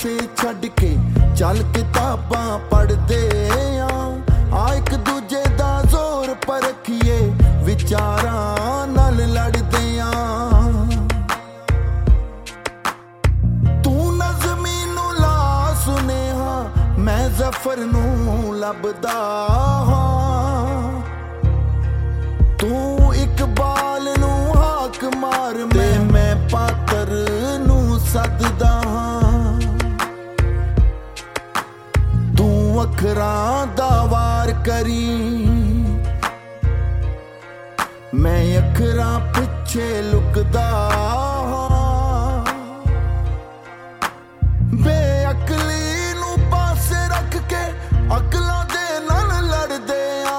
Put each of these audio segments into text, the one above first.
पासे छड्ड के चल किताबां पढ़दे आ एक दूजे दा जोर परखिए विचारां नाल लड़दे तू नज़मी नू ला सुनेहा मैं ज़फर नू लभदा तू इकबाल नू हाक मार मैं पातर नू सददा तू अखरां दा वार करी मैं अखरां पिछे लुकदा बेअकली नू पासे रख के अकलां दे नाल लड़दे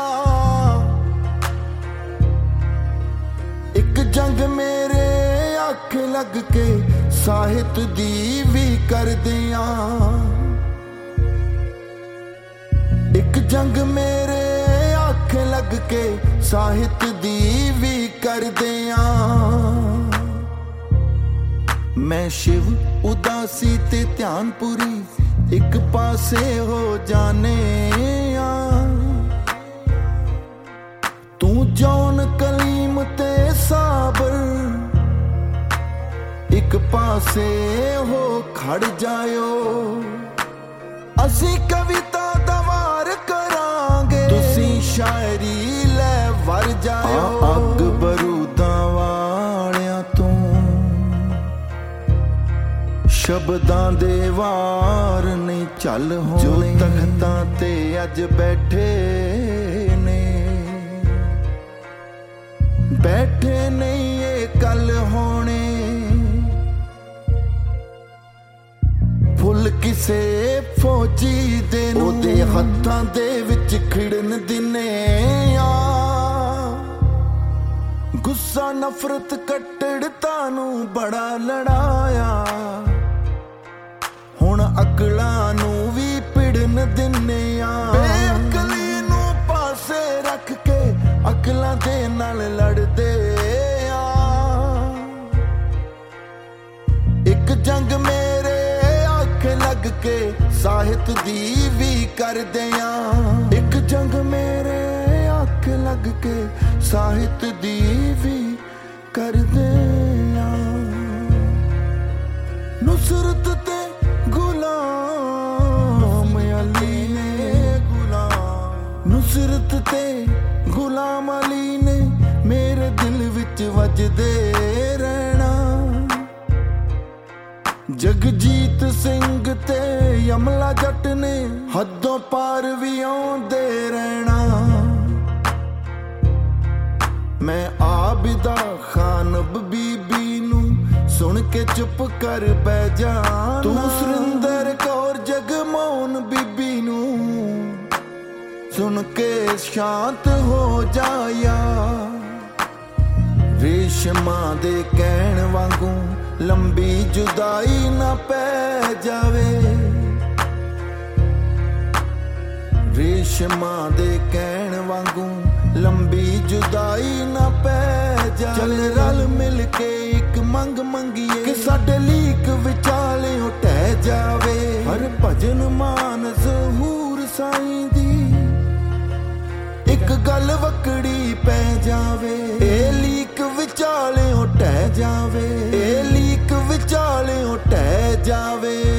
एक जंग मेरे अख लग के साहित दी भी करदे एक जंग मेरे अख लग के साहित दी भी करदे मैं शिव उदासी ते ध्यान पूरी एक पासे हो जाने तू जौन कलीम ते साबर एक पासे हो खड़ जायो असी कविता दा वार करांगे तुसी शायरी ले वर जायो अग बरूदां वालियां तू शब्दां दे वार नहीं चल होने जो तख्तां ते अज बैठे नहीं ये कल होने फुल किसे फौजी दे ओदे हत्थां दे विच खिड़न दिने गुस्सा नफरत कट्टड़ता नू बड़ा लड़ाया हुण अकलां नू भी पिड़न दिने बेअकली नू पासे रख के अकलां दे नाल लड़दे एक जंग मेरे अख लग के साहित दी भी करदे एक जंग मेरे अख लग के साहित दी भी करदे नुसरत ते गुलाम अली ने नुसरत ते गुलाम अली ने मेरे दिल विच वजदे रहना जगजीत सिंह ते यमला जट ने हदों पार भी आउंदे रहना मैं आबिदा खानब बीबी नू सुन के चुप कर बै जाना तू सुरिंदर कौर जगमोहन बीबी नू सुन के शांत हो जाया रेशमा दे कहण वांगू लंबी जुदाई ना पै जावे रेशमा दे कहण वांगू लंबी जुदाई ना पै जावे चल रल मिल के एक मंग मंगीए कि साडे लीक विचाले टह जावे हर भजन मानस हूर साईं दी एक गल वकड़ी पै जावे ए लीक विचाले टह जावे ए लीक विचाले टह जावे